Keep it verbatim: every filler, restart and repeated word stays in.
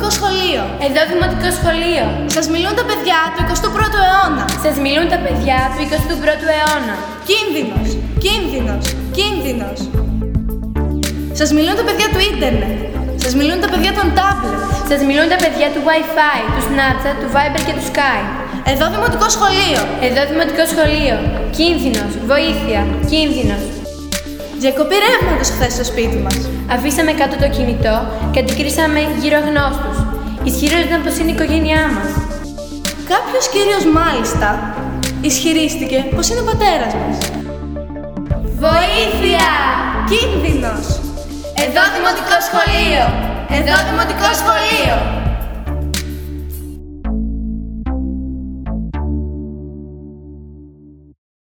δημοτικό σχολείο. Εδώ δημοτικό σχολείο. Σας μιλούν τα παιδιά του εικοστού πρώτου αιώνα. Σας μιλούν τα παιδιά του εικοστού πρώτου αιώνα. Κίνδυνος, κίνδυνος, κίνδυνος. Σας μιλούν τα παιδιά του ίντερνετ. Σας μιλούν τα παιδιά των τάμπλετ. Σας μιλούν τα παιδιά του Wi-Fi, του Snapchat, του Viber και του Skype. Εδώ δημοτικό σχολείο. Εδώ δημοτικό σχολείο. Κίνδυνος, βοήθεια, κίνδυνος. Διακοπή ρεύματος χθες στο σπίτι μας. Αφήσαμε κάτω το κινητό και αντικρίσαμε γύρω γνώστους. Ισχυρίζονταν πως είναι η οικογένειά μας. Κάποιος κύριος μάλιστα ισχυρίστηκε πως είναι ο πατέρας μας. Βοήθεια! Κίνδυνος! Εδώ δημοτικό σχολείο! Εδώ δημοτικό σχολείο!